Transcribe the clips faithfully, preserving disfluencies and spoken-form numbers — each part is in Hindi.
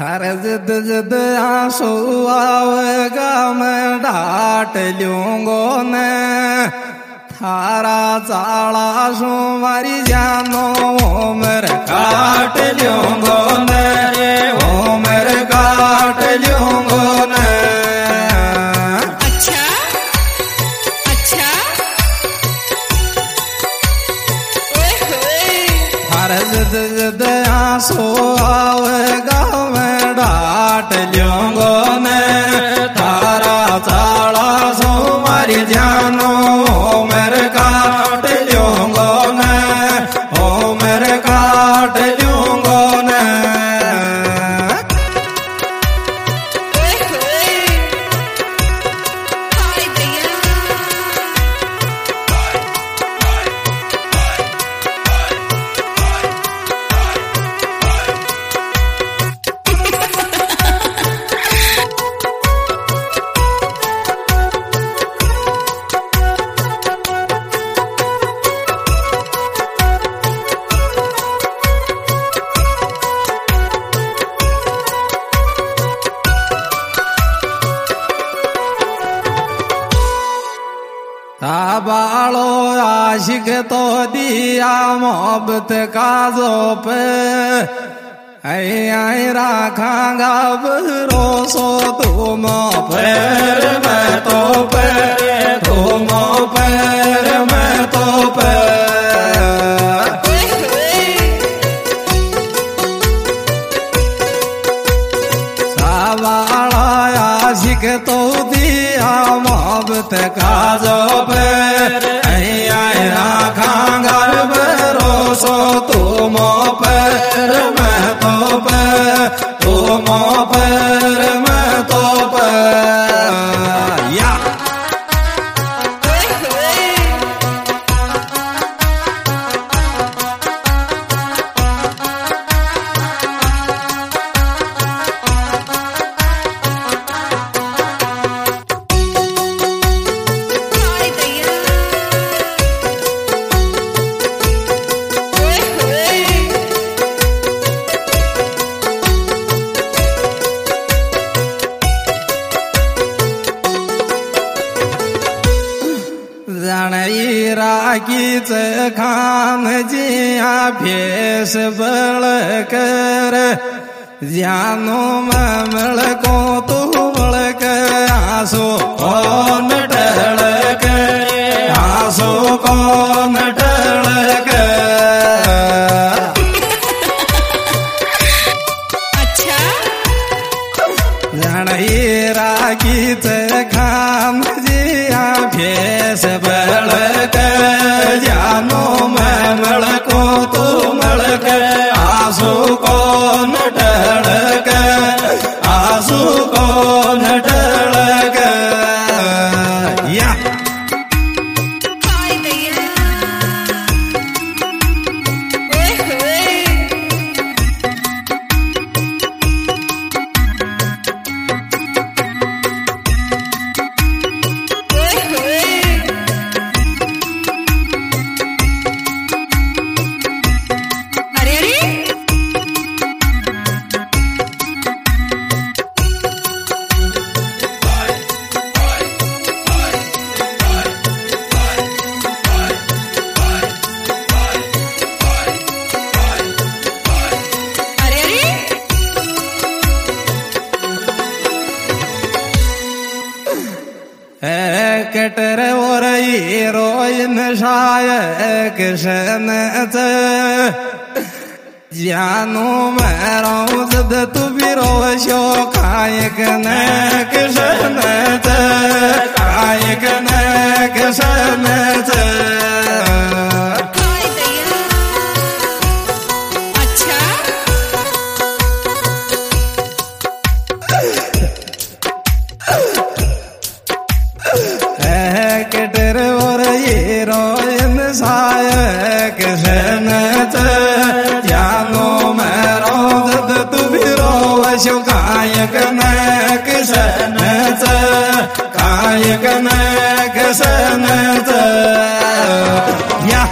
थारे जिद जिद आंसू आवेगा मैं डांट लूंगो ने थारा चाला सो मारी जानो मेरे काट लूंगो ने ओ मेरे काट लूंगो ने। अच्छा अच्छा ओए होए थारे जिद जिद आंसू आवेगा मैं डांट लूंगो ने थारा चाला सो मारी जानो मेरे काट लूंगो ने ओ मेरे काट लूंगो ने। ओए होए हाय दैया ताबालो आशिक तो दिया मोहब्बत का जोप ऐ आई रखांगा भरोसो तुम पैर मैं तो पैर तुम पैर मैं तो पैर। ओए होए ताबालो आशिक तो दिया मोहब्बत का जोप ऐ आई रखांगा भरोसो तुम पैर मैं तो पैर तुम पैर मैं तो पैर। या ओए होए हाय दैया ओए होए जानी राखीच खान जिया भेस बळ कर जानो ममळ को तू बळक आसो कौन टळक आसो कौन टळक। अच्छा जानी राखीच खान जिया भेस बळक जानो ममळ को तू मळक आसो कौन टळक आसो कौन टळक। या हाय दैया ओए होए ओए होए अरे अरे अरे अरे कटर और हीरोइन शायक शनत जानो मेरो जद तू बिरो शो कायक नक शनत कायक नक शनत। हाय दैया अच्छा कटर और हीरोइन शायक शनत जानो मेरो जद तू बिरो शो कायक नक शनत कायक नक शनत। या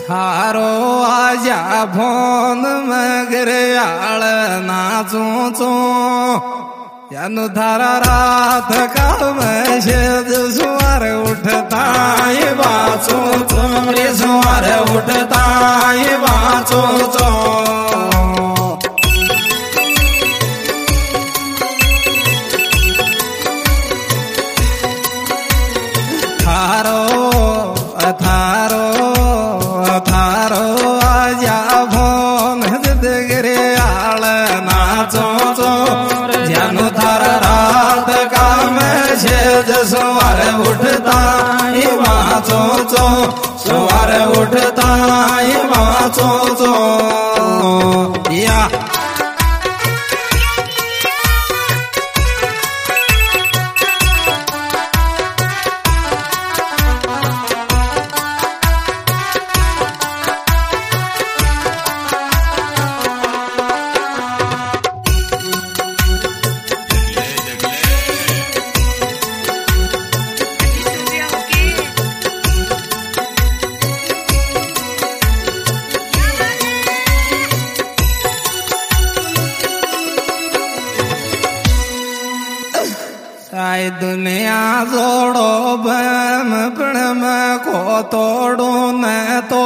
थारो आजा फोन मगर आल नाचू चो यानु थारा रात का मशद सुवार उठता ये बाचो चोरी सुवार उठता ये बाचो चो थारो थारो थारो आजा भोन दिदगरे आल नाचो चो जानो थारा रात का मशद सुवार उठता ये बाचो चो सुवार उठता ये बाचो चो या साई दुनिया जोड़ो बम प्रणम को तोड़ो न तो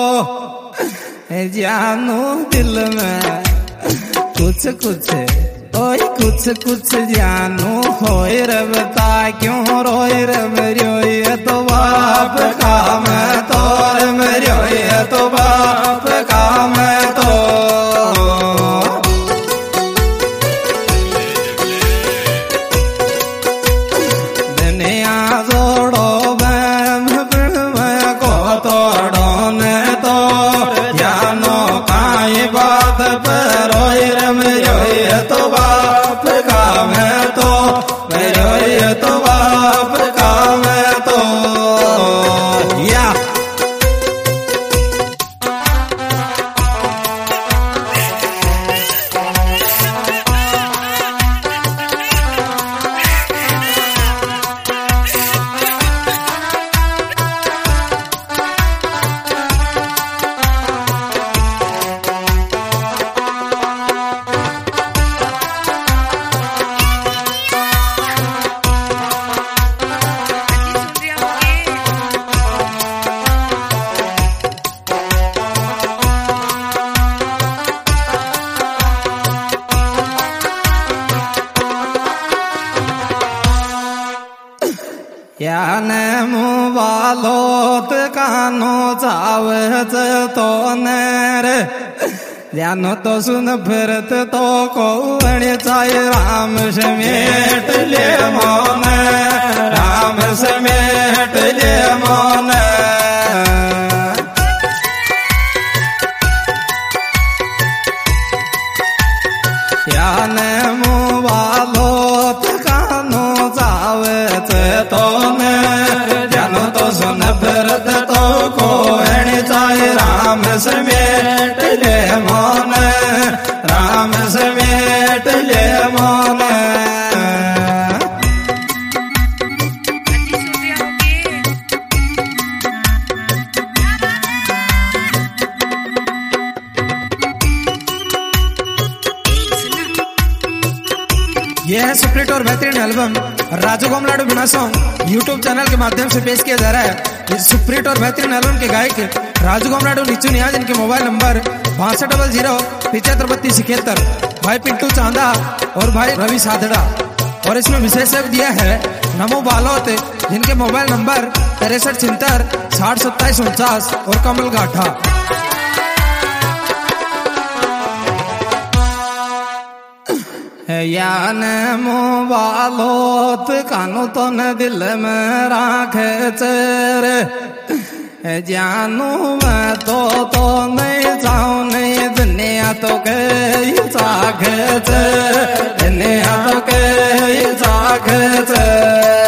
जानू दिल में कुछ कुछ ओए कुछ कुछ जानू होए रबता क्यों रोए रब रोए तो बाप का मैं तोर में रोए तो बाप का मैं तो तो बाप का मैं तो मेरे तो बाप का मैं तो या याने मुबालोत कानो चावत तो नर जानो तो सुन फिरत तो कौन चाहे राम समेट ले मोन राम समेट ले मोन याने मुबालोत कानो चावत तो जानो तो सुन फिरत तो कौन चाहे राम समेट ले मोन राम समेट ले मोन यह है सुप्रीट और बेहतरीन एल्बम राजू गोमलाडू बिना सॉन्ग यूट्यूब चैनल के माध्यम से पेश किया जा रहा है। इस सुप्रीट और बेहतरीन एल्बम के गायक राजू गोमलाडू नीचू नियाज, इनके मोबाइल नंबर बासठ डबल जीरो पिछहत्तर बत्तीस इकहत्तर। भाई पिंटू चांदा और भाई रवि साधड़ा। और इसमें विशेषक दिया है नमो बालोत, जिनके मोबाइल नंबर तिरसठ छिहत्तर साठ सत्ताईस उनचास और कमल गाठा। यान मोबालोत कानू तो न दिल में राखे चेर जानू मैं तो तो नहीं जाऊं नहीं दुनिया तो के साखे दुनिया तो के साखे